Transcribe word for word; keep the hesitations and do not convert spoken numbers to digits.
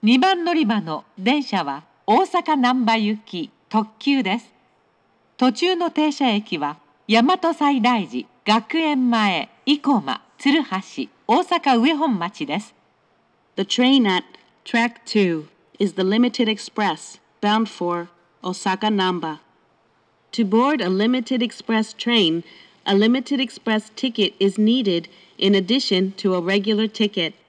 にばん乗り場の電車は大阪難波行き特急です。途中の停車駅は大和西大寺、学園前、生駒、鶴橋、大阪上本町です。 The train at track two is the Limited Express bound for Osaka Namba. To board a Limited Express train, a Limited Express ticket is needed in addition to a regular ticket.